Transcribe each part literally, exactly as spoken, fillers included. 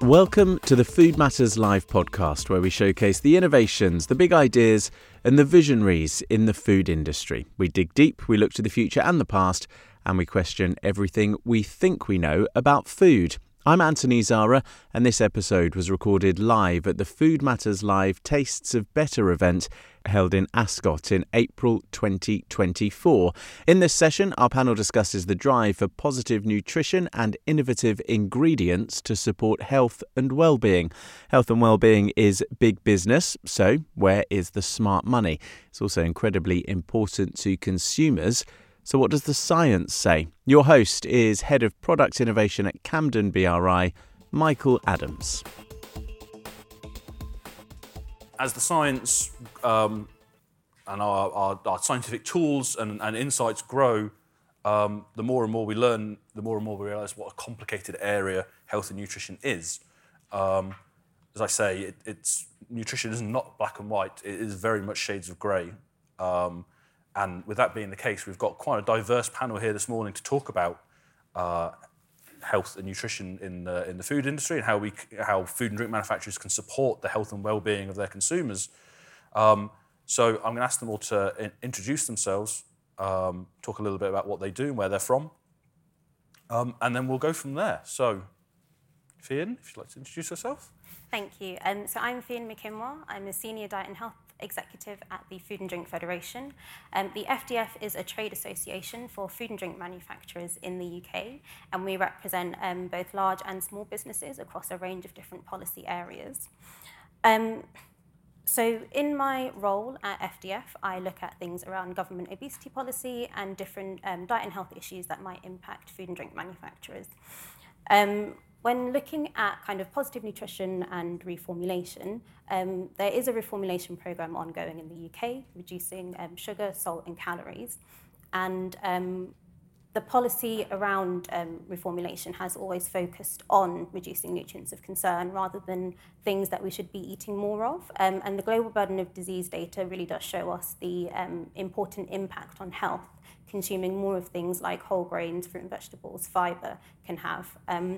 Welcome to the Food Matters Live podcast, where we showcase the innovations, the big ideas and the visionaries in the food industry. We dig deep, we look to the future and the past, and we question everything we think we know about food. I'm Anthony Zara, and this episode was recorded live at the Food Matters Live Tastes of Better event held in Ascot in April twenty twenty-four. In this session, our panel discusses the drive for positive nutrition and innovative ingredients to support health and well-being. Health and well-being is big business, so where is the smart money? It's also incredibly important to consumers. So what does the science say? Your host is Head of Product Innovation at Camden B R I, Michael Adams. As the science um, and our, our, our scientific tools and, and insights grow, um, the more and more we learn, the more and more we realise what a complicated area health and nutrition is. Um, as I say, it, it's nutrition is not black and white. It is very much shades of grey. Um, And with that being the case, we've got quite a diverse panel here this morning to talk about uh, health and nutrition in the, in the food industry and how we how food and drink manufacturers can support the health and well-being of their consumers. Um, so I'm going to ask them all to in- introduce themselves, um, talk a little bit about what they do and where they're from, um, and then we'll go from there. So, Fionn, if you'd like to introduce yourself. Thank you. Um, so I'm Fionn McKinmore. I'm a Senior Diet and Health Executive at the Food and Drink Federation. Um, the F D F is a trade association for food and drink manufacturers in the U K, and we represent um, both large and small businesses across a range of different policy areas. Um, so in my role at F D F, I look at things around government obesity policy and different um, diet and health issues that might impact food and drink manufacturers. Um, When looking at kind of positive nutrition and reformulation, um, there is a reformulation program ongoing in the U K, reducing um, sugar, salt and calories. And um, the policy around um, reformulation has always focused on reducing nutrients of concern rather than things that we should be eating more of. Um, and the global burden of disease data really does show us the um, important impact on health consuming more of things like whole grains, fruit and vegetables, fibre can have. Um,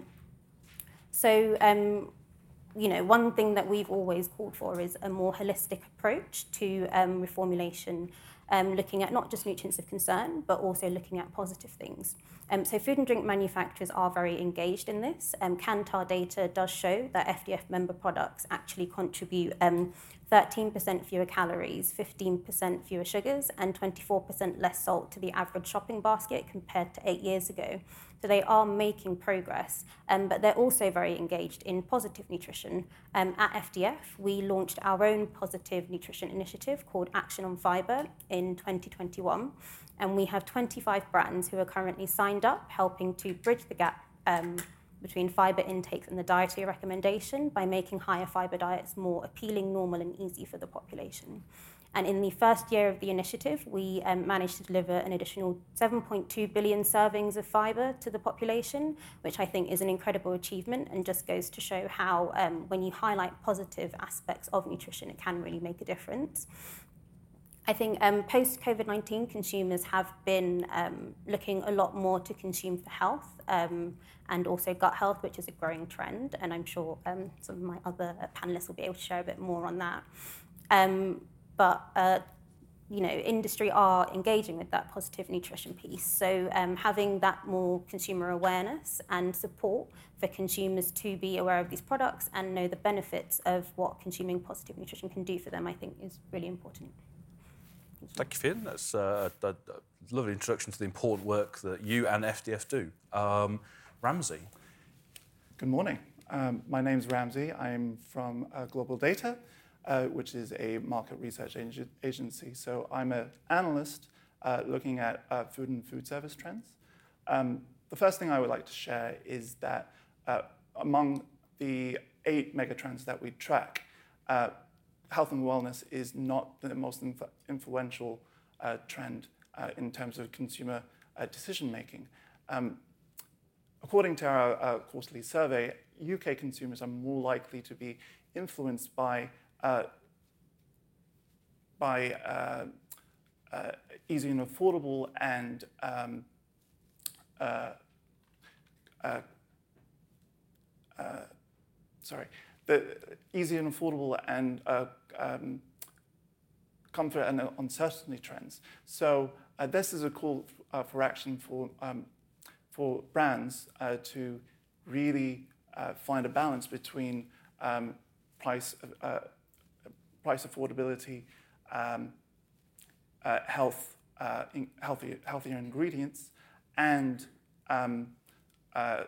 So, um, you know, one thing that we've always called for is a more holistic approach to um, reformulation, um, looking at not just nutrients of concern, but also looking at positive things. Um, so food and drink manufacturers are very engaged in this. Um, Kantar data does show that F D F member products actually contribute um, thirteen percent fewer calories, fifteen percent fewer sugars, and twenty-four percent less salt to the average shopping basket compared to eight years ago. So they are making progress, um, but they're also very engaged in positive nutrition. Um, at F D F, we launched our own positive nutrition initiative called Action on Fibre in twenty twenty-one, and we have twenty-five brands who are currently signed up, helping to bridge the gap um, between fibre intakes and the dietary recommendation by making higher fibre diets more appealing, normal and easy for the population. And in the first year of the initiative, we um, managed to deliver an additional seven point two billion servings of fibre to the population, which I think is an incredible achievement and just goes to show how um, when you highlight positive aspects of nutrition, it can really make a difference. I think um, post-COVID nineteen, consumers have been um, looking a lot more to consume for health um, and also gut health, which is a growing trend. And I'm sure um, some of my other panelists will be able to share a bit more on that. Um, But, uh, you know, industry are engaging with that positive nutrition piece. So um, having that more consumer awareness and support for consumers to be aware of these products and know the benefits of what consuming positive nutrition can do for them, I think is really important. Thank you, Fionn. That's uh, a, a lovely introduction to the important work that you and F D F do. Um, Ramsey. Good morning. Um, my name's Ramsey. I'm from uh, Global Data, Uh, which is a market research ag- agency. So I'm an analyst uh, looking at uh, food and food service trends. Um, the first thing I would like to share is that uh, among the eight megatrends that we track, uh, health and wellness is not the most inf- influential uh, trend uh, in terms of consumer uh, decision making. Um, according to our uh, quarterly survey, U K consumers are more likely to be influenced by Uh, by uh, uh, easy and affordable and um, uh, uh, uh, sorry, the easy and affordable and uh, um, comfort and uncertainty trends. So uh, this is a call uh, for action for um, for brands uh, to really uh, find a balance between um, price, uh, price affordability, um, uh, health, uh, in healthy, healthier ingredients, and um, uh,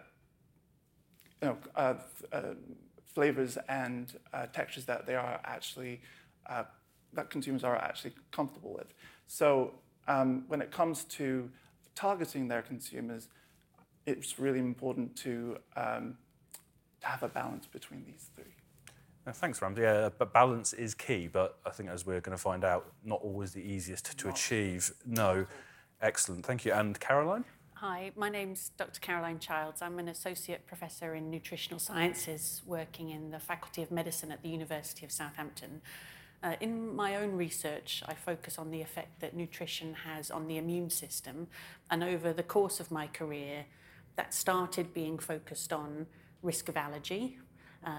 you know, uh, uh, flavors and uh, textures that they are actually uh, that consumers are actually comfortable with. So um, when it comes to targeting their consumers, it's really important to, um, to have a balance between these three. Uh, thanks, Ramsey. Yeah, but balance is key, but I think as we're going to find out, not always the easiest to Not. achieve. No. Excellent. Thank you. And Caroline? Hi, my name's Doctor Caroline Childs. I'm an Associate Professor in Nutritional Sciences working in the Faculty of Medicine at the University of Southampton. Uh, in my own research, I focus on the effect that nutrition has on the immune system, and over the course of my career, that started being focused on risk of allergy. Uh,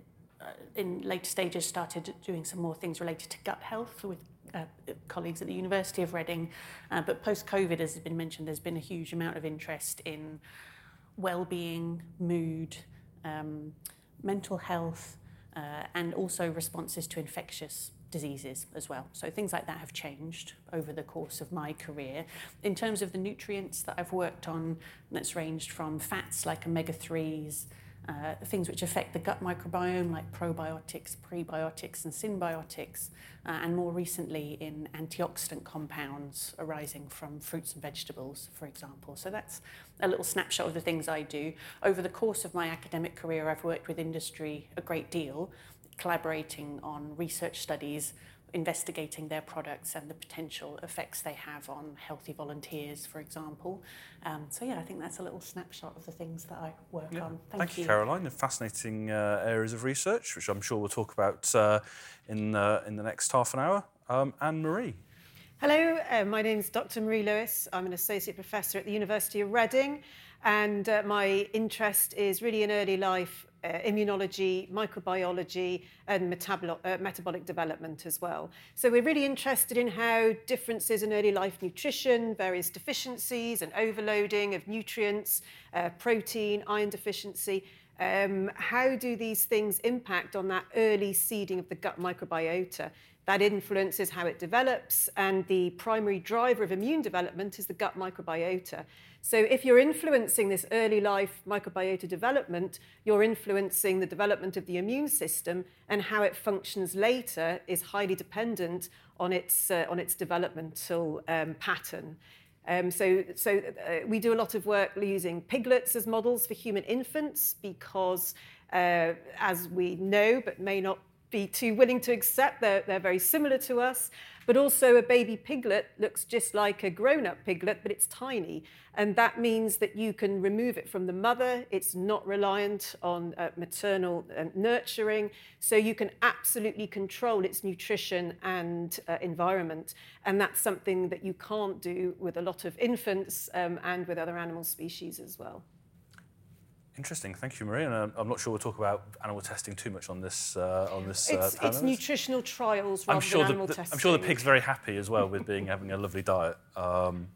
in later stages, started doing some more things related to gut health with uh, colleagues at the University of Reading. Uh, but post-COVID, as has been mentioned, there's been a huge amount of interest in well-being, mood, um, mental health, uh, and also responses to infectious diseases as well. So things like that have changed over the course of my career. In terms of the nutrients that I've worked on, that's ranged from fats like omega threes, uh, things which affect the gut microbiome like probiotics, prebiotics and symbiotics, uh, and more recently in antioxidant compounds arising from fruits and vegetables, for example. So that's a little snapshot of the things I do. Over the course of my academic career, I've worked with industry a great deal, collaborating on research studies, investigating their products and the potential effects they have on healthy volunteers, for example. Um, so yeah, I think that's a little snapshot of the things that I work Yeah. on. Thank, Thank you. you, Caroline. They're fascinating uh, areas of research, which I'm sure we'll talk about uh, in, uh, in the next half an hour. Um, Anne-Marie. Hello, uh, my name is Doctor Marie Lewis. I'm an Associate Professor at the University of Reading, and uh, my interest is really in early life uh, immunology, microbiology, and metabolo- uh, metabolic development as well. So we're really interested in how differences in early life nutrition, various deficiencies and overloading of nutrients, uh, protein, iron deficiency, um, how do these things impact on that early seeding of the gut microbiota? That influences how it develops, and the primary driver of immune development is the gut microbiota. So if you're influencing this early life microbiota development, you're influencing the development of the immune system, and how it functions later is highly dependent on its, uh, on its developmental um, pattern. Um, so so uh, we do a lot of work using piglets as models for human infants because, uh, as we know, but may not be too willing to accept, they're, they're very similar to us, but also a baby piglet looks just like a grown-up piglet, but it's tiny, and that means that you can remove it from the mother. It's not reliant on uh, maternal uh, nurturing, so you can absolutely control its nutrition and uh, environment, and that's something that you can't do with a lot of infants um, and with other animal species as well. Interesting, thank you, Marie. And uh, I'm not sure we'll talk about animal testing too much on this uh, on this. Uh, It's, it's nutritional trials rather I'm sure than the, animal the, testing. I'm sure the pig's very happy as well with being having a lovely diet. Um,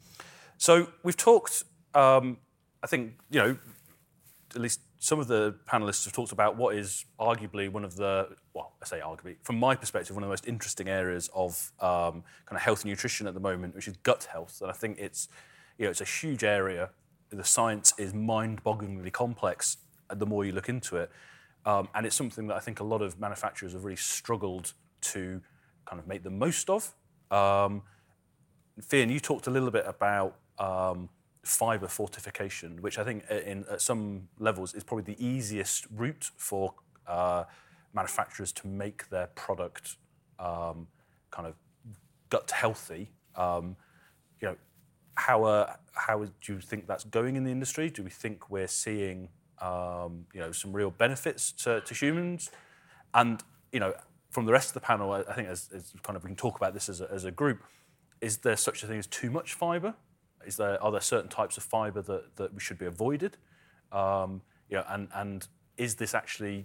so we've talked. Um, I think you know, at least some of the panelists have talked about what is arguably one of the well, I say arguably from my perspective, one of the most interesting areas of um, kind of health and nutrition at the moment, which is gut health. And I think it's you know it's a huge area. The science is mind-bogglingly complex the more you look into it. Um, and it's something that I think a lot of manufacturers have really struggled to kind of make the most of. Um, Fian, you talked a little bit about um, fibre fortification, which I think in, at some levels is probably the easiest route for uh, manufacturers to make their product um, kind of gut healthy. Um, you know, How, uh, how do you think that's going in the industry? Do we think we're seeing, um, you know, some real benefits to, to humans? And, you know, from the rest of the panel, I, I think as, as kind of we can talk about this as a, as a group, is there such a thing as too much fibre? Is there, are there certain types of fibre that, that we should be avoided? Um, you know, and, and is this actually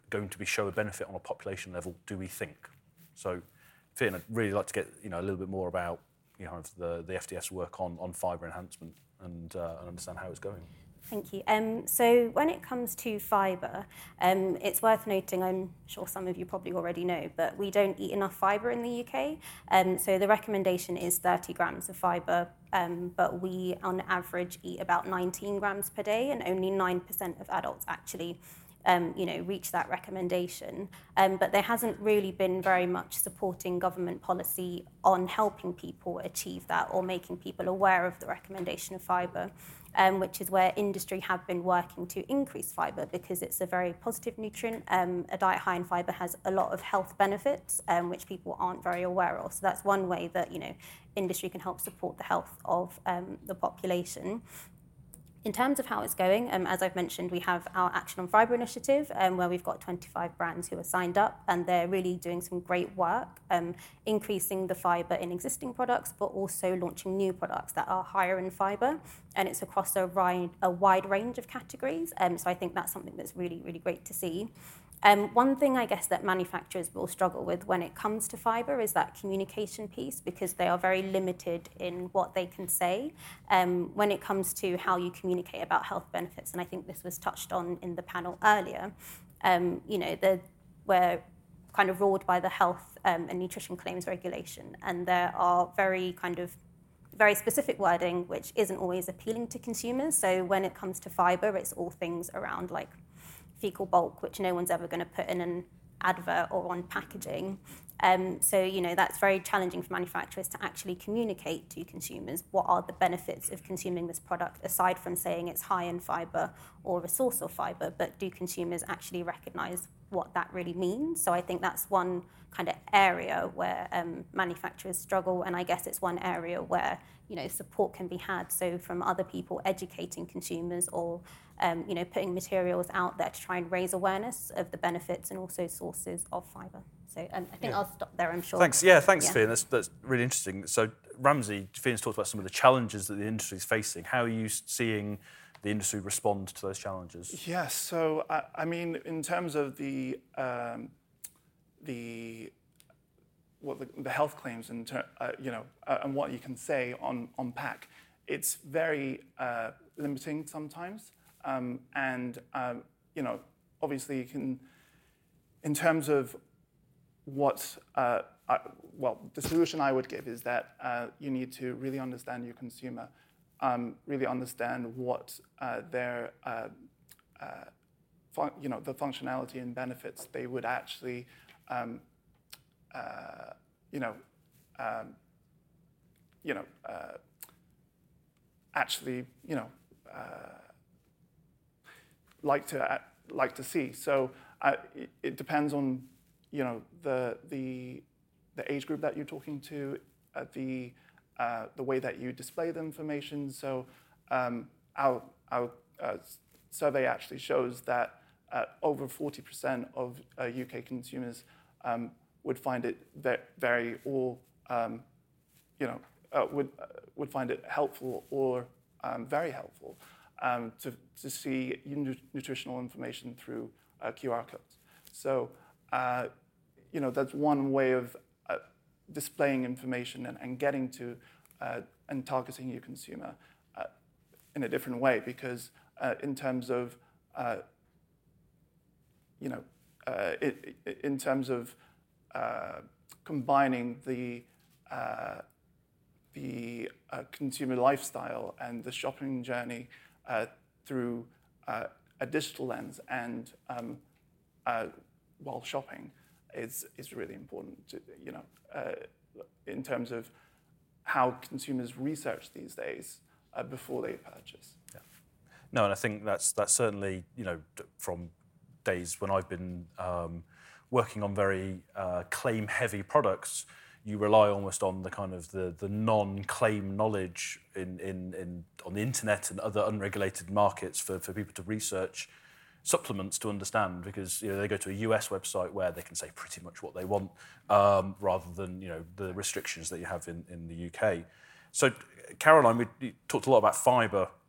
going to be show a benefit on a population level, do we think? So, Fiona, I'd really like to get you know a little bit more about you know the the F D F's work on on fibre enhancement and, uh, and understand how it's going. Thank you. Um, so when it comes to fibre, um, it's worth noting, I'm sure some of you probably already know, but we don't eat enough fibre in the U K. Um, so the recommendation is thirty grams of fibre, um, but we on average eat about nineteen grams per day, and only nine percent of adults actually Um, you know, reach that recommendation. Um, but there hasn't really been very much supporting government policy on helping people achieve that or making people aware of the recommendation of fibre, um, which is where industry have been working to increase fibre because it's a very positive nutrient. Um, a diet high in fibre has a lot of health benefits, um, which people aren't very aware of. So that's one way that, you know, industry can help support the health of um, the population. In terms of how it's going, um, as I've mentioned, we have our Action on Fibre initiative, um, where we've got twenty-five brands who are signed up, and they're really doing some great work, um, increasing the fibre in existing products, but also launching new products that are higher in fibre, and it's across a, ri- a wide range of categories. Um, so I think that's something that's really, really great to see. Um, one thing I guess that manufacturers will struggle with when it comes to fibre is that communication piece, because they are very limited in what they can say um, when it comes to how you communicate about health benefits. And I think this was touched on in the panel earlier. Um, you know, the, we're kind of ruled by the Health um, and Nutrition Claims Regulation, and there are very kind of very specific wording which isn't always appealing to consumers. So when it comes to fibre, it's all things around like fecal bulk, which no one's ever going to put in an advert or on packaging. Um, so, you know, that's very challenging for manufacturers to actually communicate to consumers what are the benefits of consuming this product, aside from saying it's high in fibre or a source of fibre, but do consumers actually recognise what that really means? So I think that's one kind of area where um, manufacturers struggle, and I guess it's one area where, you know, support can be had. So from other people educating consumers or, um, you know, putting materials out there to try and raise awareness of the benefits and also sources of fibre. So um, I think yeah. I'll stop there, I'm sure. Thanks. Yeah, thanks, yeah. Fiona. That's, that's really interesting. So Ramsey, Fiona's talked about some of the challenges that the industry is facing. How are you seeing the industry respond to those challenges? Yes. So I, I mean, in terms of the um, the what the, the health claims and ter- uh, you know uh, and what you can say on on pack, it's very uh, limiting sometimes. Um, and um, you know, obviously, you can, in terms of what uh, I, well, the solution I would give is that uh, you need to really understand your consumer. Um, really understand what uh, their, uh, uh, fun- you know, the functionality and benefits they would actually, um, uh, you know, um, you know, uh, actually, you know, uh, like to uh, like to see. So uh, it, it depends on, you know, the the the age group that you're talking to, uh, the Uh, the way that you display the information. So um, our, our uh, survey actually shows that uh, over forty percent of uh, U K consumers um, would find it ve- very or um, you know uh, would uh, would find it helpful or um, very helpful um, to to see nutritional information through uh, Q R codes. So uh, you know that's one way of Uh, displaying information and, and getting to uh, and targeting your consumer uh, in a different way, because uh, in terms of uh, you know uh, it, it, in terms of uh, combining the uh, the uh, consumer lifestyle and the shopping journey uh, through uh, a digital lens and um, uh, while shopping is is really important to, you know uh, in terms of how consumers research these days uh, before they purchase. Yeah. No, and I think that's that's certainly, you know, from days when I've been um, working on very uh, claim-heavy products, you rely almost on the kind of the, the non-claim knowledge in, in, in on the internet and other unregulated markets for, for people to research supplements to understand, because you know they go to a U S website where they can say pretty much what they want, um, rather than you know the restrictions that you have in, in the U K. So, Caroline, we talked a lot about fibre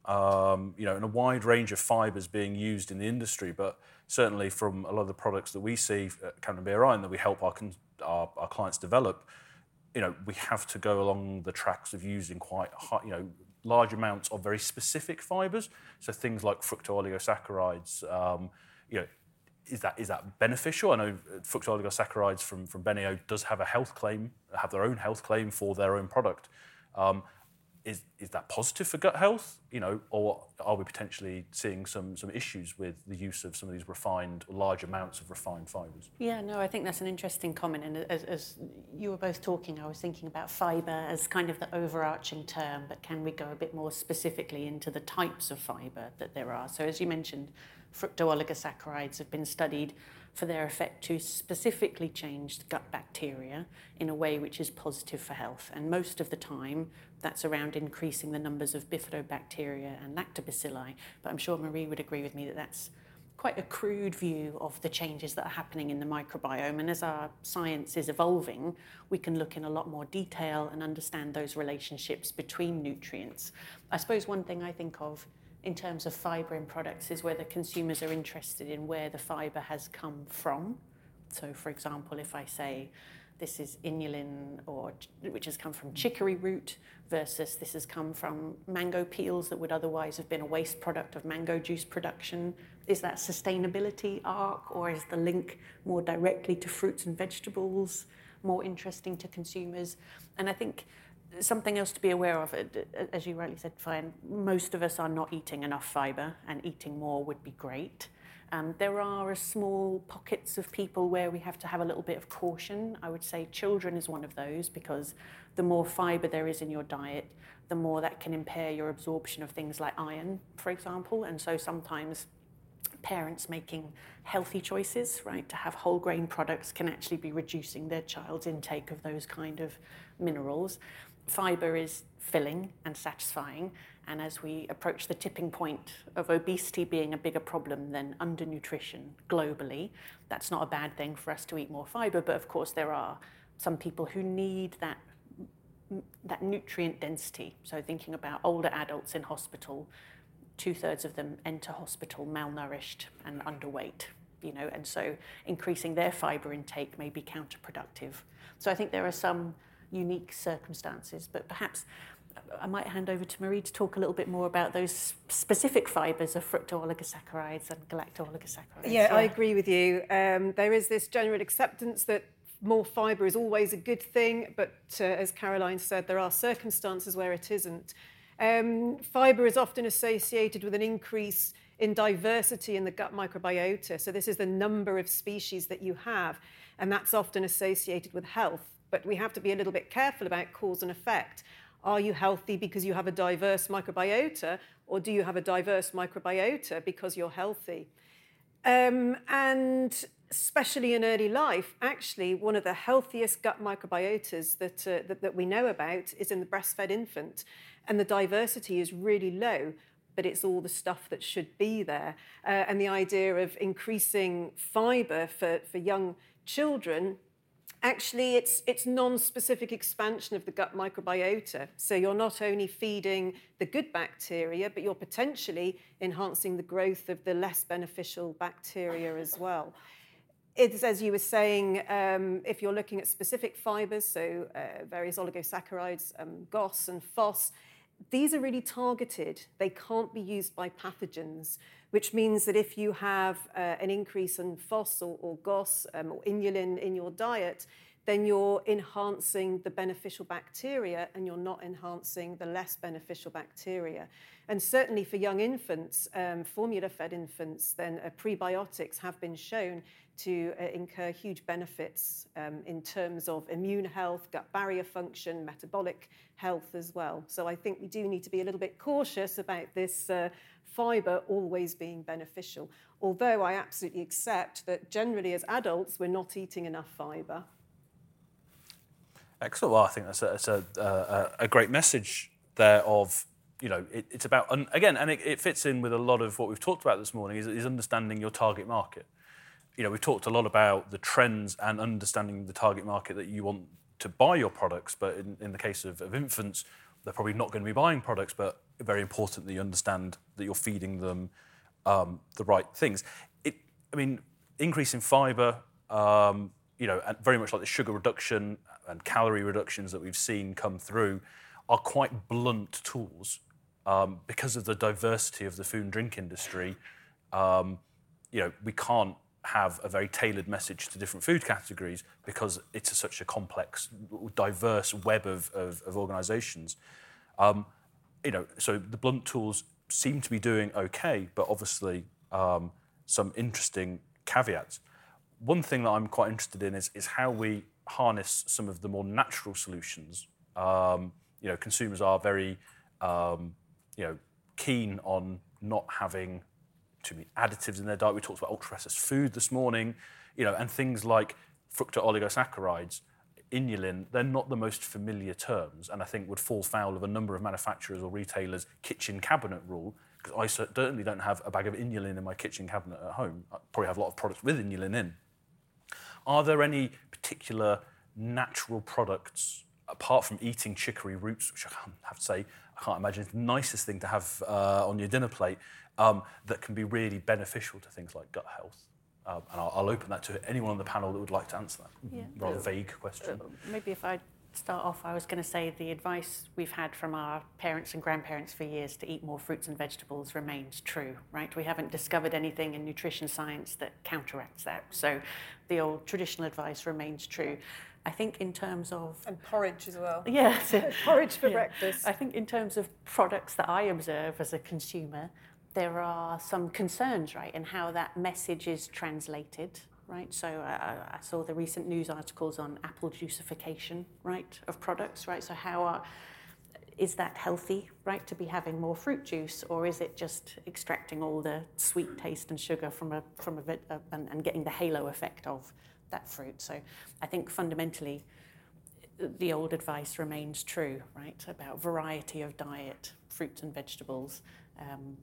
um, you know, and a wide range of fibres being used in the industry. But certainly from a lot of the products that we see at Camden B R I and that we help our, our, our clients develop, you know, we have to go along the tracks of using quite high, you know, large amounts of very specific fibres. So things like fructooligosaccharides, um, you know, is that is that beneficial? I know fructooligosaccharides from from Beneo does have a health claim, have their own health claim for their own product. Um, Is, is that positive for gut health, you know, or are we potentially seeing some some issues with the use of some of these refined, large amounts of refined fibres? Yeah, no, I think that's an interesting comment. And as, as you were both talking, I was thinking about fibre as kind of the overarching term, but can we go a bit more specifically into the types of fibre that there are? So as you mentioned, fructooligosaccharides have been studied for their effect to specifically change the gut bacteria in a way which is positive for health. And most of the time, that's around increasing the numbers of bifidobacteria and lactobacilli. But I'm sure Marie would agree with me that that's quite a crude view of the changes that are happening in the microbiome. And as our science is evolving, we can look in a lot more detail and understand those relationships between nutrients. I suppose one thing I think of in terms of fibre in products is whether consumers are interested in where the fibre has come from. So, for example, if I say this is inulin, or which has come from chicory root, versus this has come from mango peels that would otherwise have been a waste product of mango juice production, is that sustainability arc, or is the link more directly to fruits and vegetables more interesting to consumers? And I think something else to be aware of, as you rightly said, Fian, most of us are not eating enough fibre, and eating more would be great. Um, there are a small pockets of people where we have to have a little bit of caution. I would say children is one of those, because the more fibre there is in your diet, the more that can impair your absorption of things like iron, for example. And so sometimes parents making healthy choices, right, to have whole grain products can actually be reducing their child's intake of those kind of minerals. Fibre is filling and satisfying, and as we approach the tipping point of obesity being a bigger problem than undernutrition globally, that's not a bad thing for us to eat more fibre. But of course there are some people who need that that nutrient density. So thinking about older adults in hospital, two-thirds of them enter hospital malnourished and underweight, you know, and so increasing their fibre intake may be counterproductive. So I think there are some unique circumstances, but perhaps I might hand over to Marie to talk a little bit more about those specific fibres of fructooligosaccharides and galactooligosaccharides. Yeah, yeah, I agree with you. Um, there is this general acceptance that more fibre is always a good thing, but uh, as Caroline said, there are circumstances where it isn't. Um, fibre is often associated with an increase in diversity in the gut microbiota. So this is the number of species that you have, and that's often associated with health. But we have to be a little bit careful about cause and effect. Are you healthy because you have a diverse microbiota, or do you have a diverse microbiota because you're healthy? Um, and especially in early life, actually, one of the healthiest gut microbiotas that, uh, that, that we know about is in the breastfed infant. And the diversity is really low, but it's all the stuff that should be there. Uh, and the idea of increasing fibre for, for young children, actually, it's, it's non-specific expansion of the gut microbiota. So you're not only feeding the good bacteria, but you're potentially enhancing the growth of the less beneficial bacteria as well. It's, as you were saying, um, if you're looking at specific fibres, so uh, various oligosaccharides, um, G O S and F O S, these are really targeted. They can't be used by pathogens, which means that if you have uh, an increase in F O S or, or G O S um, or inulin in your diet, then you're enhancing the beneficial bacteria and you're not enhancing the less beneficial bacteria. And certainly for young infants, um, formula-fed infants, then uh, prebiotics have been shown to uh, incur huge benefits um, in terms of immune health, gut barrier function, metabolic health as well. So I think we do need to be a little bit cautious about this uh, fibre always being beneficial, although I absolutely accept that generally as adults we're not eating enough fibre. Excellent. Well, I think that's a, that's a, uh, a great message there of, you know, it, it's about, un, again, and it, it fits in with a lot of what we've talked about this morning, is, is understanding your target market. You know, we've talked a lot about the trends and understanding the target market that you want to buy your products, but in, in the case of, of infants, they're probably not going to be buying products, but very important that you understand that you're feeding them um, the right things. It, I mean, increase in fibre, um, you know, and very much like the sugar reduction and calorie reductions that we've seen come through, are quite blunt tools um, because of the diversity of the food and drink industry. Um, you know, we can't have a very tailored message to different food categories because it's a, such a complex, diverse web of, of, of organisations. Um, you know, so the blunt tools seem to be doing okay, but obviously um, some interesting caveats. One thing that I'm quite interested in is, is how we harness some of the more natural solutions. Um, you know, consumers are very, um, you know, keen on not having too many additives in their diet. We talked about ultra-processed food this morning, you know, and things like fructooligosaccharides, inulin, they're not the most familiar terms, and I think would fall foul of a number of manufacturers or retailers' kitchen cabinet rule, because I certainly don't have a bag of inulin in my kitchen cabinet at home. I probably have a lot of products with inulin in. Are there any particular natural products, apart from eating chicory roots, which I have to say, I can't imagine it's the nicest thing to have uh, on your dinner plate, um, that can be really beneficial to things like gut health? Um, and I'll, I'll open that to anyone on the panel that would like to answer that. Yeah. Rather vague question. Uh, maybe if I start off, I was going to say the advice we've had from our parents and grandparents for years to eat more fruits and vegetables remains true, right? We haven't discovered anything in nutrition science that counteracts that. So the old traditional advice remains true. I think in terms of... And porridge as well. Yeah. Porridge for yeah. breakfast. I think in terms of products that I observe as a consumer, there are some concerns, right, in how that message is translated, right? So uh, I saw the recent news articles on apple juicification, right, of products, right? So how are, is that healthy, right, to be having more fruit juice, or is it just extracting all the sweet taste and sugar from a from a bit uh, and, and getting the halo effect of that fruit? So I think fundamentally the old advice remains true, right, about variety of diet, fruits and vegetables. Um,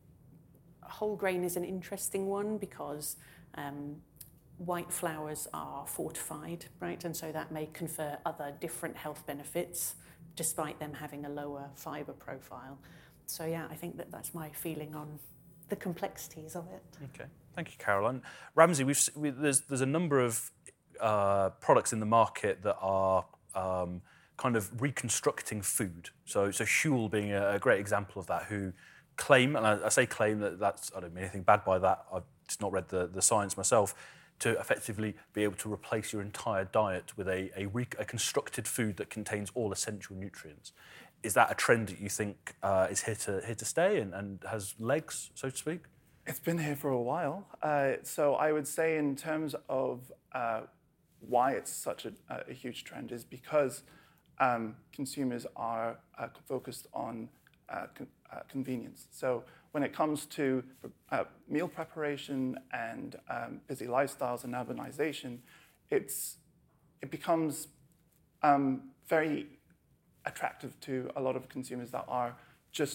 whole grain is an interesting one because um, white flours are fortified, right? And so that may confer other different health benefits despite them having a lower fibre profile. So yeah, I think that that's my feeling on the complexities of it. Okay, thank you, Caroline. Ramsey, we've, we, there's, there's a number of uh, products in the market that are um, kind of reconstructing food. So, so Huel being a, a great example of that, who claim, and I, I say claim that that's, I don't mean anything bad by that, I've just not read the, the science myself, to effectively be able to replace your entire diet with a, a, re, a constructed food that contains all essential nutrients. Is that a trend that you think uh, is here to, here to stay and, and has legs, so to speak? It's been here for a while. Uh, so I would say in terms of uh, why it's such a, a huge trend is because um, consumers are uh, focused on uh, con uh, convenience. So when it comes to uh, meal preparation and um, busy lifestyles and urbanization, it's, it becomes um, very attractive to a lot of consumers that are just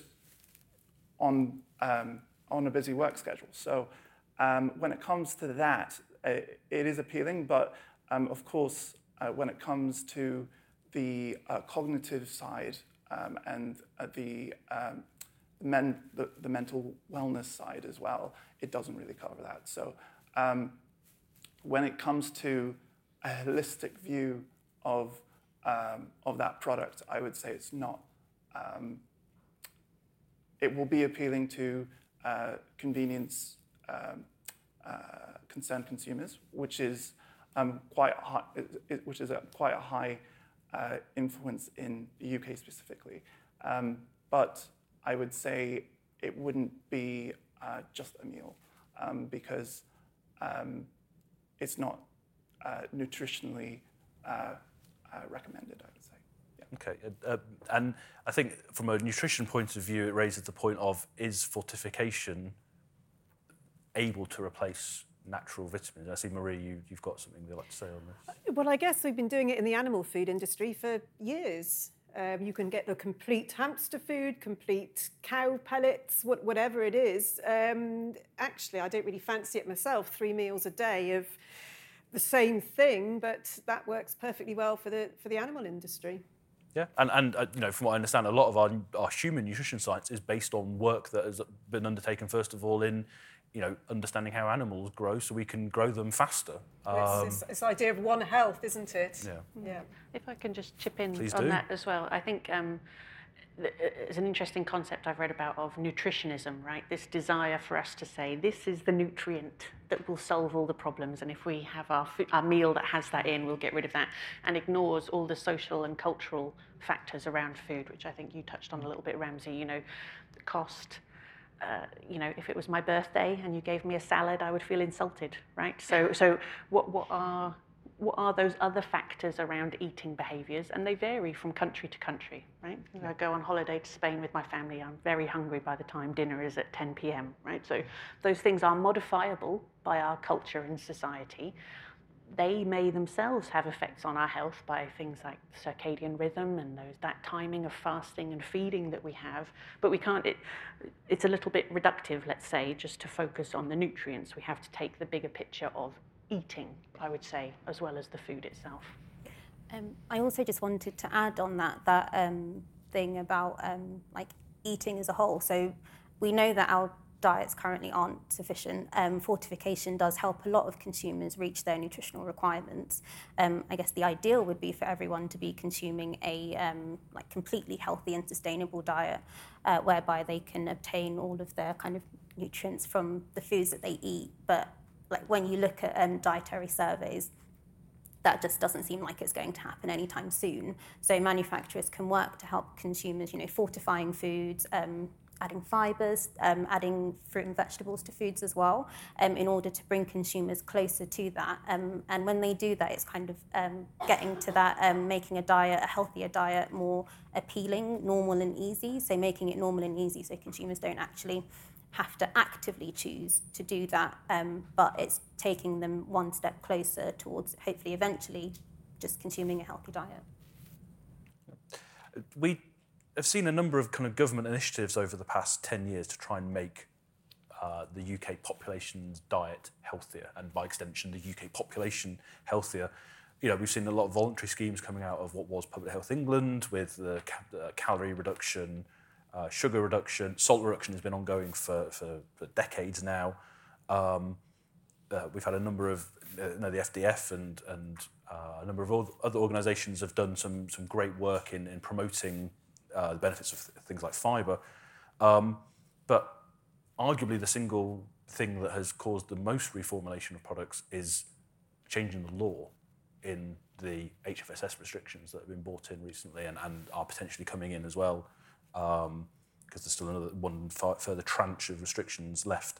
on, um, on a busy work schedule. So um, when it comes to that, it, it is appealing, but um, of course, uh, when it comes to the uh, cognitive side um, and uh, the um, Men, the, the mental wellness side as well, it doesn't really cover that. So um, when it comes to a holistic view of, um, of that product, I would say it's not, um, it will be appealing to uh, convenience um, uh, concerned consumers, which is um, quite a high, it, which is a, quite a high uh, influence in the U K specifically. Um, but I would say it wouldn't be uh, just a meal um, because um, it's not uh, nutritionally uh, uh, recommended, I would say. Yeah. Okay, uh, and I think from a nutrition point of view, it raises the point of, is fortification able to replace natural vitamins? I see, Marie, you, you've got something you'd like to say on this. Well, I guess we've been doing it in the animal food industry for years. Um, you can get the complete hamster food, complete cow pellets, what, whatever it is. Um, actually, I don't really fancy it myself, three meals a day of the same thing, but that works perfectly well for the, for the animal industry. Yeah, and, and uh, you know, from what I understand, a lot of our, our human nutrition science is based on work that has been undertaken, first of all, in you know, understanding how animals grow so we can grow them faster. Um, it's this, this idea of One Health, isn't it? Yeah. Yeah. If I can just chip in Please on do. that as well, I think um, th- it's an interesting concept I've read about of nutritionism, right? This desire for us to say, this is the nutrient that will solve all the problems, and if we have our, fo- our meal that has that in, we'll get rid of that, and ignores all the social and cultural factors around food, which I think you touched on a little bit, Ramsey, you know, the cost. Uh, you know, if it was my birthday and you gave me a salad, I would feel insulted, right? So, so what, what are what are those other factors around eating behaviours? And they vary from country to country, right? If I go on holiday to Spain with my family, I'm very hungry by the time dinner is at ten p.m, right? So those things are modifiable by our culture and society. They may themselves have effects on our health by things like circadian rhythm and those that timing of fasting and feeding that we have. But we can't, it, it's a little bit reductive, let's say, just to focus on the nutrients. We have to take the bigger picture of eating, I would say, as well as the food itself. Um, I also just wanted to add on that, that um, thing about um, like eating as a whole. So we know that our diets currently aren't sufficient. Um, fortification does help a lot of consumers reach their nutritional requirements. Um, I guess the ideal would be for everyone to be consuming a um, like completely healthy and sustainable diet, uh, whereby they can obtain all of their kind of nutrients from the foods that they eat. But like when you look at um, dietary surveys, that just doesn't seem like it's going to happen anytime soon. So manufacturers can work to help consumers, you know, fortifying foods, um, adding fibres, um, adding fruit and vegetables to foods as well, um, in order to bring consumers closer to that. Um, and when they do that, it's kind of um, getting to that, um, making a diet, a healthier diet, more appealing, normal and easy. So making it normal and easy so consumers don't actually have to actively choose to do that, um, but it's taking them one step closer towards hopefully eventually just consuming a healthy diet. We have seen a number of kind of government initiatives over the past ten years to try and make uh, the U K population's diet healthier, and by extension the U K population healthier. You know, we've seen a lot of voluntary schemes coming out of what was Public Health England with the ca- uh, calorie reduction, uh, sugar reduction, salt reduction has been ongoing for, for, for decades now. Um, uh, we've had a number of, uh, you know, the F D F and, and uh, a number of other organisations have done some, some great work in, in promoting Uh, the benefits of th- things like fibre. Um, but arguably the single thing that has caused the most reformulation of products is changing the law in the H F S S restrictions that have been brought in recently and, and are potentially coming in as well, because um, there's still another one far, further tranche of restrictions left.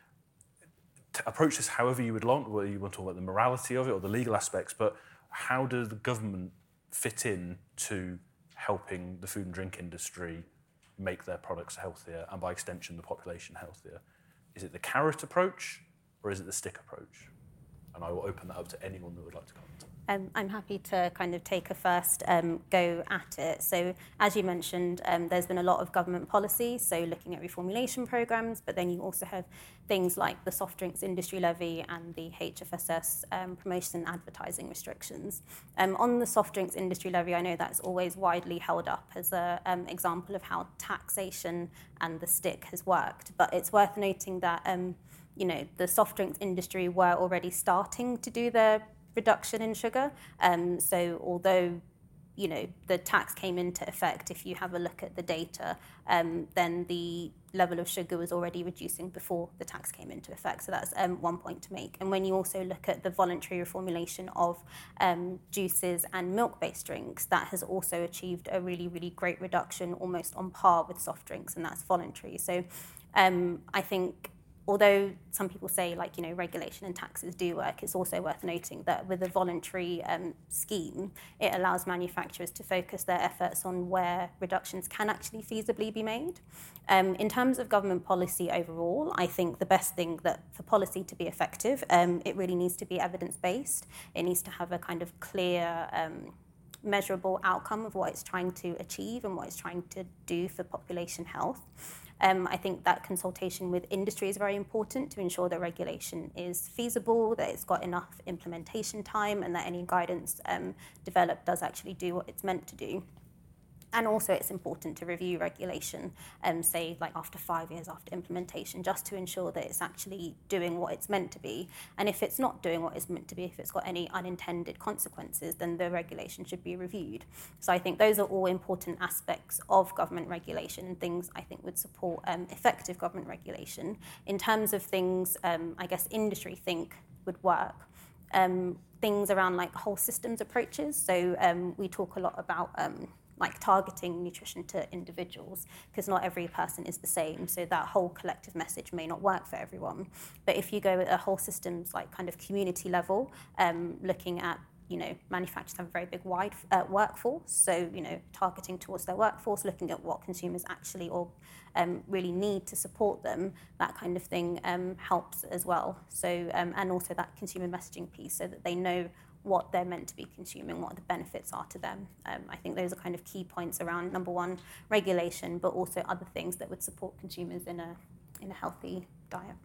To approach this however you would like, whether you want to talk about the morality of it or the legal aspects, but how does the government fit in to helping the food and drink industry make their products healthier and by extension the population healthier? Is it the carrot approach or is it the stick approach? And I will open that up to anyone that would like to comment. Um, I'm happy to kind of take a first um, go at it. So as you mentioned, um, there's been a lot of government policy, so looking at reformulation programs, but then you also have things like the soft drinks industry levy and the H F S S um, promotion and advertising restrictions. Um, on the soft drinks industry levy, I know that's always widely held up as an um, example of how taxation and the stick has worked, but it's worth noting that um, you know, the soft drinks industry were already starting to do their reduction in sugar. Um, so although, you know, the tax came into effect, if you have a look at the data, um, then the level of sugar was already reducing before the tax came into effect. So that's um, one point to make. And when you also look at the voluntary reformulation of um, juices and milk-based drinks, that has also achieved a really, really great reduction, almost on par with soft drinks, and that's voluntary. So um, I think although some people say, like, you know, regulation and taxes do work, it's also worth noting that with a voluntary um, scheme, it allows manufacturers to focus their efforts on where reductions can actually feasibly be made. Um, in terms of government policy overall, I think the best thing that for policy to be effective, um, it really needs to be evidence-based. It needs to have a kind of clear, um, measurable outcome of what it's trying to achieve and what it's trying to do for population health. Um, I think that consultation with industry is very important to ensure that regulation is feasible, that it's got enough implementation time, and that any guidance um, developed does actually do what it's meant to do. And also it's important to review regulation, um, say like after five years after implementation, just to ensure that it's actually doing what it's meant to be. And if it's not doing what it's meant to be, if it's got any unintended consequences, then the regulation should be reviewed. So I think those are all important aspects of government regulation and things I think would support um, effective government regulation. In terms of things, um, I guess industry think would work. Um, things around like whole systems approaches. So um, we talk a lot about um, like targeting nutrition to individuals, because not every person is the same, so that whole collective message may not work for everyone. But if you go at a whole systems like kind of community level, um, looking at, you know, manufacturers have a very big wide uh, workforce, so, you know, targeting towards their workforce, looking at what consumers actually or um, really need to support them, that kind of thing um, helps as well. So, um, and also that consumer messaging piece, so that they know what they're meant to be consuming, what the benefits are to them. Um, I think those are kind of key points around, number one, regulation, but also other things that would support consumers in a in a healthy diet.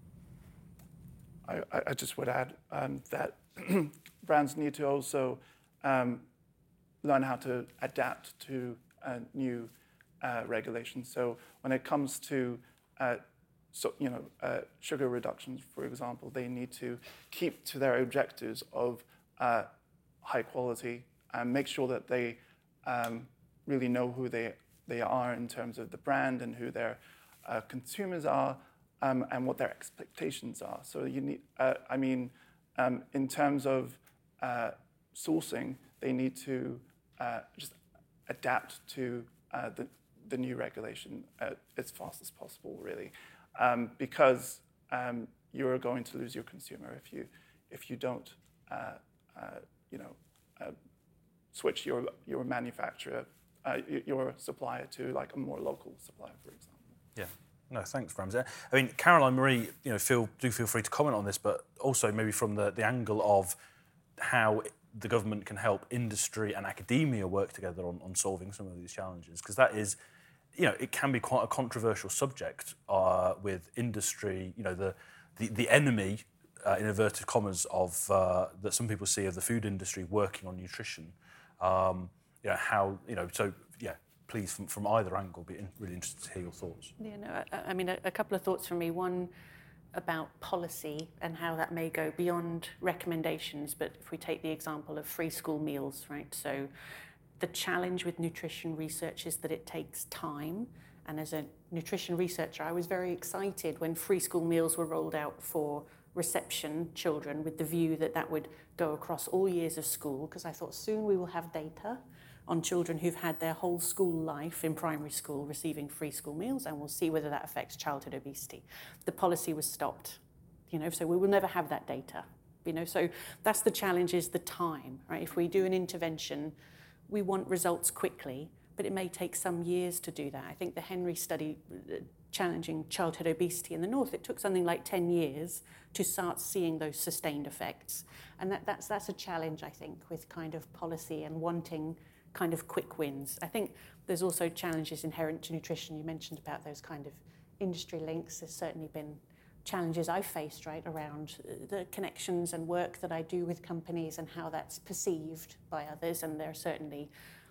I, I just would add um, that brands need to also um, learn how to adapt to uh, new uh, regulations. So when it comes to uh, so, you know, uh, sugar reductions, for example, they need to keep to their objectives of Uh, high quality, and make sure that they um, really know who they they are in terms of the brand and who their uh, consumers are, um, and what their expectations are. So you need, uh, I mean, um, in terms of uh, sourcing, they need to uh, just adapt to uh, the the new regulation uh, as fast as possible, really, um, because um, you're going to lose your consumer if you if you don't. Uh, Uh, you know, uh, switch your your manufacturer, uh, your supplier to like a more local supplier, for example. Yeah. No, thanks, Ramsey. I mean, Caroline, Marie, you know, feel do feel free to comment on this, but also maybe from the, the angle of how the government can help industry and academia work together on, on solving some of these challenges, because that is, you know, it can be quite a controversial subject uh, with industry. You know, the the, the enemy. Uh, in inverted commas, of uh, that some people see of the food industry working on nutrition. Um, you know, how, you know, so, yeah, please, from, from either angle, be in, really interested to hear your thoughts. Yeah, no, I, I mean, a, a couple of thoughts from me. One, about policy and how that may go beyond recommendations, but if we take the example of free school meals, right? So the challenge with nutrition research is that it takes time. And as a nutrition researcher, I was very excited when free school meals were rolled out for reception children, with the view that that would go across all years of school, because I thought soon we will have data on children who've had their whole school life in primary school receiving free school meals, and we'll see whether that affects childhood obesity. The policy was stopped, you know, so we will never have that data, you know, so that's the challenge, is the time, right? If we do an intervention, we want results quickly, but it may take some years to do that. I think the Henry study uh, challenging childhood obesity in the North, it took something like ten years to start seeing those sustained effects. And that, that's, that's a challenge, I think, with kind of policy and wanting kind of quick wins. I think there's also challenges inherent to nutrition. You mentioned about those kind of industry links. There's certainly been challenges I've faced, right, around the connections and work that I do with companies and how that's perceived by others. And there are certainly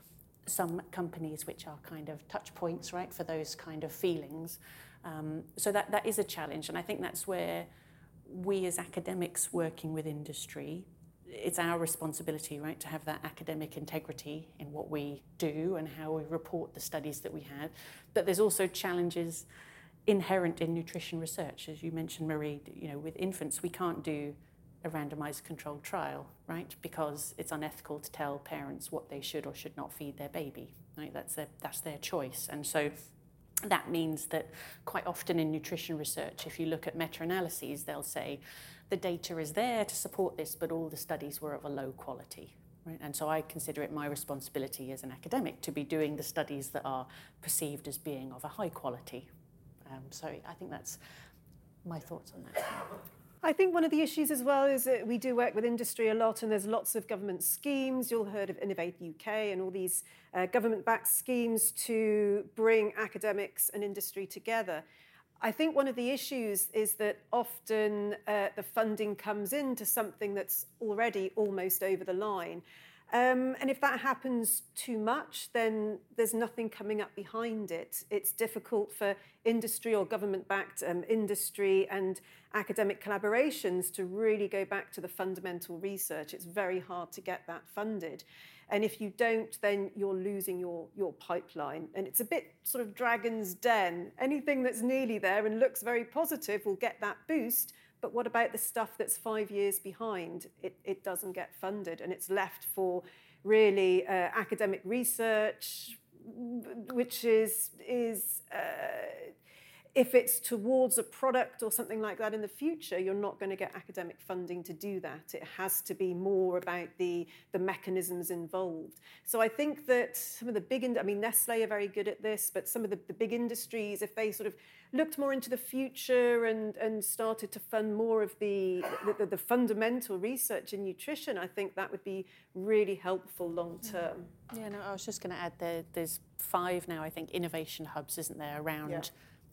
some companies which are kind of touch points, right, for those kind of feelings. Um, so that, that is a challenge. And I think that's where we as academics working with industry, it's our responsibility, right, to have that academic integrity in what we do and how we report the studies that we have. But there's also challenges inherent in nutrition research. As you mentioned, Marie, you know, with infants, we can't do a randomized controlled trial, right? Because it's unethical to tell parents what they should or should not feed their baby, right? That's their, that's their choice. And so that means that quite often in nutrition research, if you look at meta-analyses, they'll say the data is there to support this, but all the studies were of a low quality, right? And so I consider it my responsibility as an academic to be doing the studies that are perceived as being of a high quality. Um, so I think that's my thoughts on that. I think one of the issues as well is that we do work with industry a lot, and there's lots of government schemes. You'll heard of Innovate U K and all these uh, government-backed schemes to bring academics and industry together. I think one of the issues is that often uh, the funding comes into something that's already almost over the line. Um, and if that happens too much, then there's nothing coming up behind it. It's difficult for industry or government-backed um, industry and academic collaborations to really go back to the fundamental research. It's very hard to get that funded. And if you don't, then you're losing your, your pipeline. And it's a bit sort of Dragon's Den. Anything that's nearly there and looks very positive will get that boost. But what about the stuff that's five years behind? It, it doesn't get funded, and it's left for really uh, academic research, which is, is uh, if it's towards a product or something like that in the future, you're not going to get academic funding to do that. It has to be more about the, the mechanisms involved. So I think that some of the big, I mean, Nestle are very good at this, but some of the, the big industries, if they sort of looked more into the future and, and started to fund more of the, the, the fundamental research in nutrition, I think that would be really helpful long term. Yeah, no, I was just going to add there, there's five now, I think, innovation hubs, isn't there, around yeah.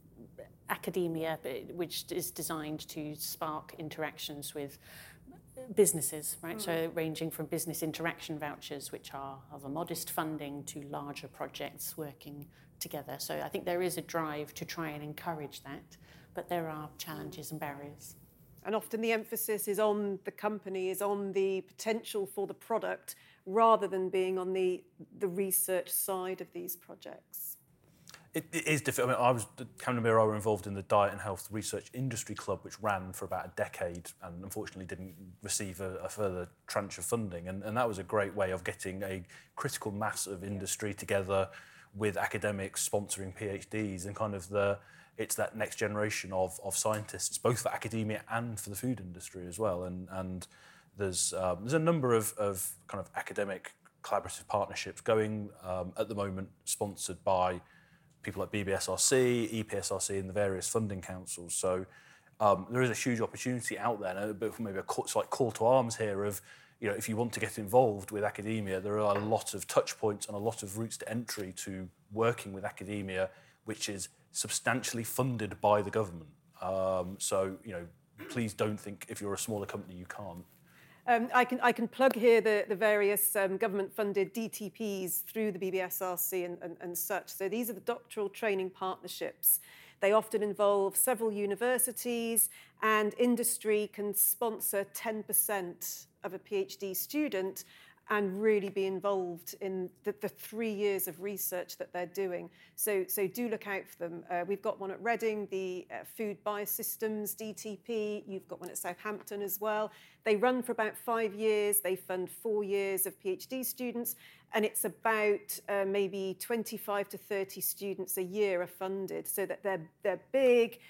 academia, which is designed to spark interactions with businesses, right? Mm. So ranging from business interaction vouchers, which are of a modest funding, to larger projects working together. So I think there is a drive to try and encourage that, but there are challenges and barriers. And often the emphasis is on the company, is on the potential for the product, rather than being on the, the research side of these projects. It, it is difficult. I mean, I was, Camden B R I were involved in the Diet and Health Research Industry Club, which ran for about a decade and unfortunately didn't receive a, a further tranche of funding. And, and that was a great way of getting a critical mass of industry together with academics sponsoring PhDs, and kind of the, it's that next generation of, of scientists, both for academia and for the food industry as well. And, and there's, um, there's a number of, of kind of academic collaborative partnerships going um, at the moment, sponsored by people like B B S R C, E P S R C, and the various funding councils. So um, there is a huge opportunity out there, and a bit, maybe a call, like call to arms here of, you know, if you want to get involved with academia, there are a lot of touch points and a lot of routes to entry to working with academia, which is substantially funded by the government. Um, so, you know, please don't think if you're a smaller company you can't. Um, I can I can plug here the, the various um, government-funded D T Ps through the B B S R C and, and, and such. So these are the doctoral training partnerships. They often involve several universities, and industry can sponsor ten percent of a PhD student and really be involved in the, the three years of research that they're doing. So, so do look out for them. Uh, we've got one at Reading, the uh, Food Biosystems D T P. You've got one at Southampton as well. They run for about five years. They fund four years of PhD students, and it's about uh, maybe twenty-five to thirty students a year are funded, so that they're, they're big,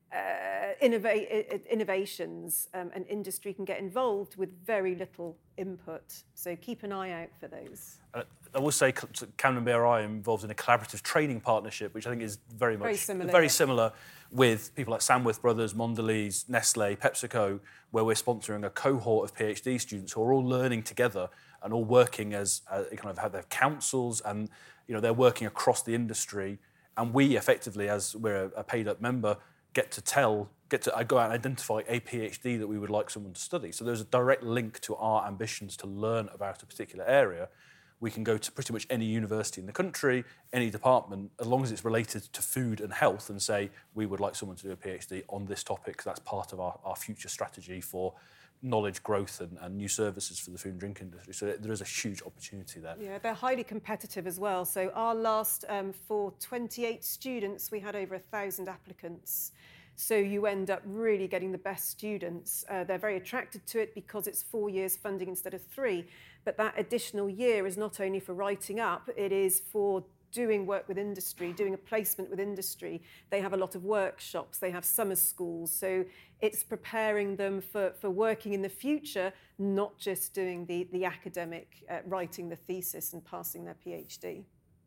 Uh, innova- innovations um, and industry can get involved with very little input. So keep an eye out for those. Uh, I will say Camden B R I involved in a collaborative training partnership, which I think is very much very similar, very yeah. similar with people like Samworth Brothers, Mondelez, Nestle, PepsiCo, where we're sponsoring a cohort of PhD students who are all learning together and all working as uh, kind of have their councils, and you know they're working across the industry. And we effectively, as we're a, a paid-up member, get to tell, get to I go out and identify a PhD that we would like someone to study. So there's a direct link to our ambitions to learn about a particular area. We can go to pretty much any university in the country, any department, as long as it's related to food and health, and say, we would like someone to do a PhD on this topic, because that's part of our, our future strategy for knowledge growth and, and new services for the food and drink industry. So there is a huge opportunity there. Yeah, they're highly competitive as well. So our last, um, for twenty-eight students, we had over a thousand applicants. So you end up really getting the best students. Uh, they're very attracted to it because it's four years funding instead of three. But that additional year is not only for writing up, it is for doing work with industry, doing a placement with industry. They have a lot of workshops, they have summer schools. So it's preparing them for, for working in the future, not just doing the, the academic, uh, writing the thesis and passing their PhD.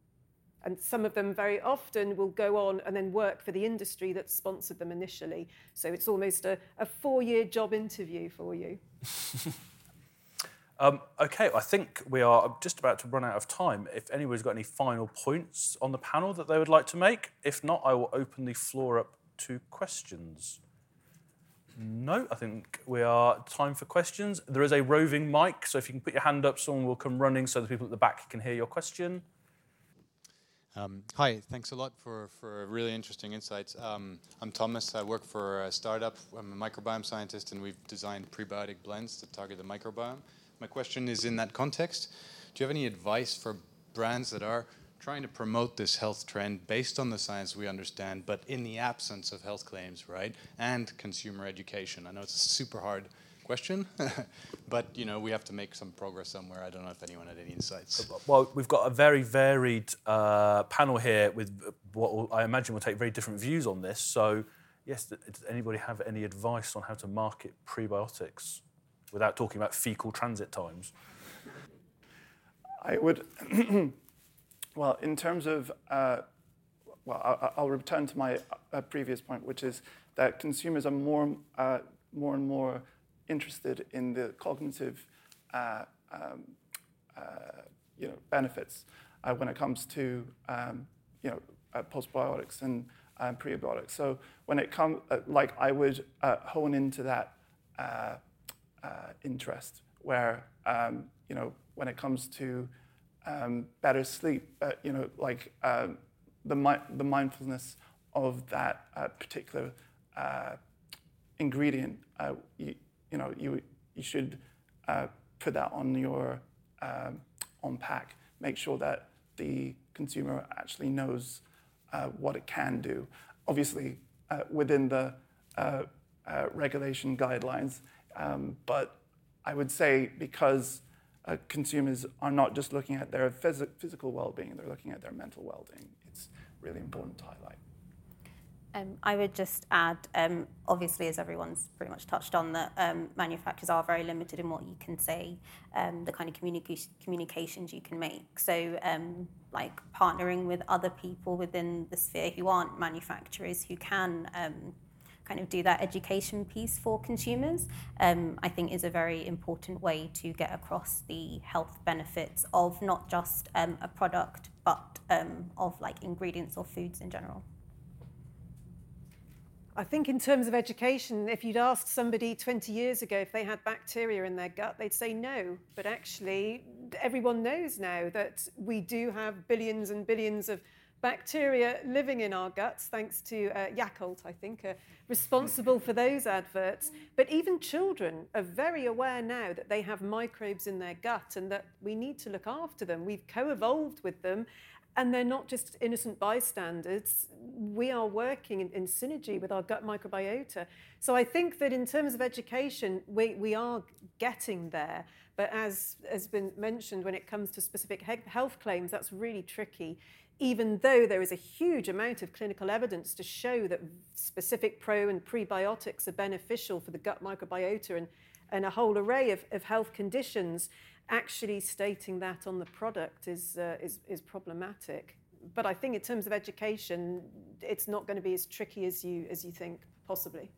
And some of them very often will go on and then work for the industry that sponsored them initially. So it's almost a, a four-year job interview for you. Um, okay, I think we are just about to run out of time. If anybody's got any final points on the panel that they would like to make. If not, I will open the floor up to questions. No, I think we are time for questions. There is a roving mic, so if you can put your hand up, someone will come running so the people at the back can hear your question. Um, hi, thanks a lot for, for really interesting insights. Um, I'm Thomas, I work for a startup. I'm a microbiome scientist and we've designed prebiotic blends to target the microbiome. My question is in that context, do you have any advice for brands that are trying to promote this health trend based on the science we understand, but in the absence of health claims, right? And consumer education. I know it's a super hard question, but you know we have to make some progress somewhere. I don't know if anyone had any insights. Well, we've got a very varied uh, panel here with what will, I imagine will take very different views on this. So, yes, does anybody have any advice on how to market prebiotics without talking about fecal transit times? I would, well, in terms of, uh, well, I'll, I'll return to my uh, previous point, which is that consumers are more, uh, more and more interested in the cognitive uh, um, uh, you know, benefits uh, when it comes to um, you know, uh, postbiotics and um, prebiotics. So when it comes, uh, like I would uh, hone into that uh, uh, interest where, um, you know, when it comes to um, better sleep, uh, you know, like um, the, mi- the mindfulness of that uh, particular uh, ingredient, uh, you, you know, you you should uh, put that on your um, on pack. Make sure that the consumer actually knows uh, what it can do. Obviously, uh, within the uh, uh, regulation guidelines, um, but I would say because uh, consumers are not just looking at their phys- physical well-being, they're looking at their mental well-being. It's really important to highlight. Um, I would just add, um, obviously, as everyone's pretty much touched on, that um, manufacturers are very limited in what you can say, um, the kind of communica- communications you can make. So, um, like partnering with other people within the sphere who aren't manufacturers, who can um, kind of do that education piece for consumers, um, I think is a very important way to get across the health benefits of not just um, a product, but um, of like ingredients or foods in general. I think in terms of education, if you'd asked somebody twenty years ago if they had bacteria in their gut, they'd say no. But actually, everyone knows now that we do have billions and billions of bacteria living in our guts, thanks to uh, Yakult, I think, uh, responsible for those adverts. But even children are very aware now that they have microbes in their gut and that we need to look after them. We've co-evolved with them. And they're not just innocent bystanders. We are working in, in synergy with our gut microbiota. So I think that in terms of education, we, we are getting there. But as has been mentioned, when it comes to specific he- health claims, that's really tricky. Even though there is a huge amount of clinical evidence to show that specific pro and prebiotics are beneficial for the gut microbiota and, and a whole array of, of health conditions, actually stating that on the product is, uh, is is problematic. But I think in terms of education, it's not going to be as tricky as you as you think, possibly.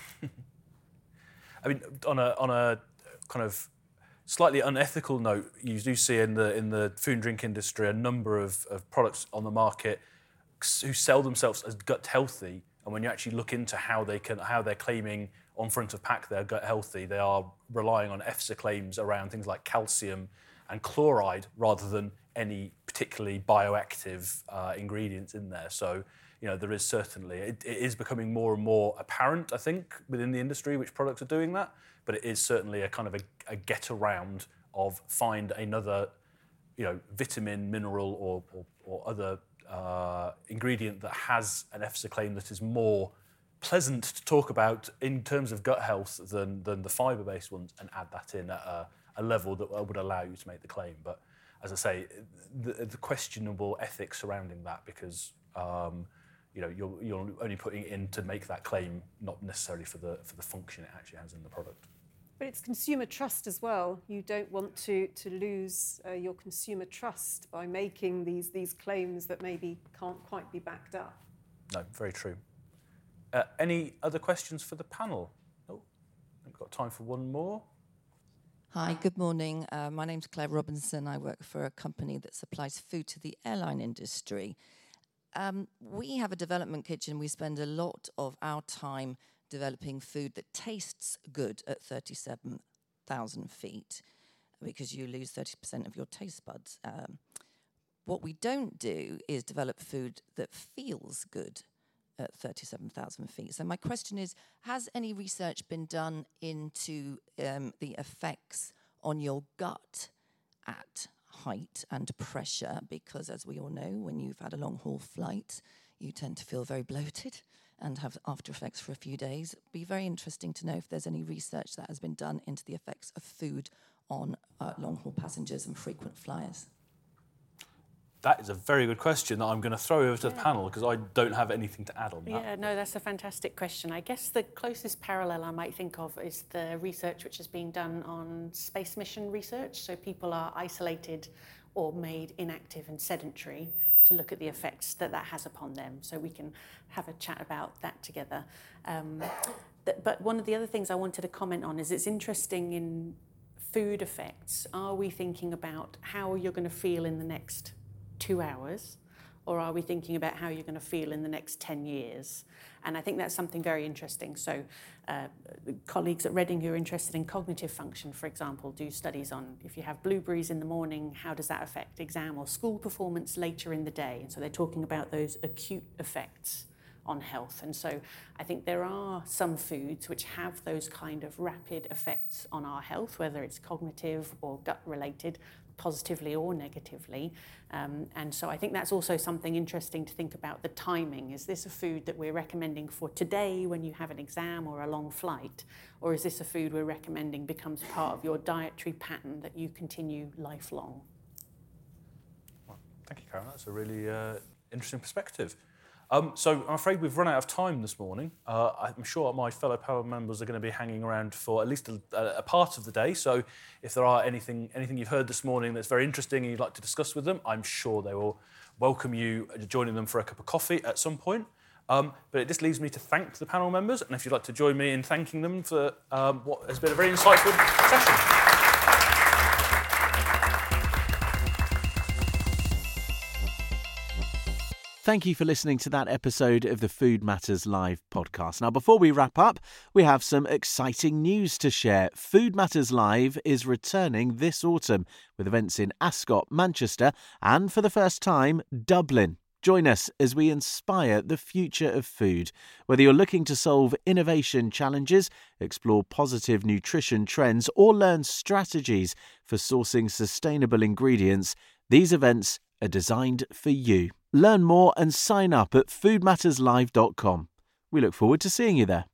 I mean, on a on a kind of slightly unethical note, you do see in the in the food and drink industry a number of, of products on the market who sell themselves as gut healthy, and when you actually look into how they can how they're claiming on front of pack they're gut healthy, they are relying on EFSA claims around things like calcium and chloride rather than any particularly bioactive uh, ingredients in there. So, you know, there is certainly, it, it is becoming more and more apparent, I think, within the industry which products are doing that, but it is certainly a kind of a, a get around of find another, you know, vitamin, mineral or, or, or other uh, ingredient that has an EFSA claim that is more pleasant to talk about in terms of gut health than than the fibre-based ones, and add that in at a, a level that would allow you to make the claim. But as I say, the, the questionable ethics surrounding that, because um, you know you're you're only putting it in to make that claim, not necessarily for the for the function it actually has in the product. But it's consumer trust as well. You don't want to to lose uh, your consumer trust by making these these claims that maybe can't quite be backed up. No, very true. Uh, any other questions for the panel? Oh, I've got time for one more. Hi, good morning. Uh, my name's Claire Robinson. I work for a company that supplies food to the airline industry. Um, we have a development kitchen. We spend a lot of our time developing food that tastes good at thirty-seven thousand feet, because you lose thirty percent of your taste buds. Um, what we don't do is develop food that feels good at thirty-seven thousand feet. So my question is, has any research been done into um, the effects on your gut at height and pressure? Because as we all know, when you've had a long haul flight, you tend to feel very bloated and have after effects for a few days. It'd be very interesting to know if there's any research that has been done into the effects of food on uh, long haul passengers and frequent flyers. That is a very good question that I'm going to throw over to yeah. the panel, because I don't have anything to add on that. Yeah, no, that's a fantastic question. I guess the closest parallel I might think of is the research which is being done on space mission research. So people are isolated or made inactive and sedentary to look at the effects that that has upon them. So we can have a chat about that together. Um, th- but one of the other things I wanted to comment on is it's interesting in food effects. Are we thinking about how you're going to feel in the next two hours, or are we thinking about how you're going to feel in the next ten years? And I think that's something very interesting. So uh, colleagues at Reading who are interested in cognitive function, for example, do studies on if you have blueberries in the morning, how does that affect exam or school performance later in the day? And so they're talking about those acute effects on health. And so I think there are some foods which have those kind of rapid effects on our health, whether it's cognitive or gut related, positively or negatively. Um, and so I think that's also something interesting to think about, the timing. Is this a food that we're recommending for today when you have an exam or a long flight? Or is this a food we're recommending becomes part of your dietary pattern that you continue lifelong? Well, thank you, Karen. That's a really uh, interesting perspective. Um, so I'm afraid we've run out of time this morning. Uh, I'm sure my fellow panel members are going to be hanging around for at least a, a part of the day. So if there are anything anything you've heard this morning that's very interesting and you'd like to discuss with them, I'm sure they will welcome you joining them for a cup of coffee at some point. Um, but it just leaves me to thank the panel members, and if you'd like to join me in thanking them for um, what has been a very insightful session. Thank you for listening to that episode of the Food Matters Live podcast. Now, before we wrap up, we have some exciting news to share. Food Matters Live is returning this autumn with events in Ascot, Manchester, and for the first time, Dublin. Join us as we inspire the future of food. Whether you're looking to solve innovation challenges, explore positive nutrition trends, or learn strategies for sourcing sustainable ingredients, these events are designed for you. Learn more and sign up at food matters live dot com. We look forward to seeing you there.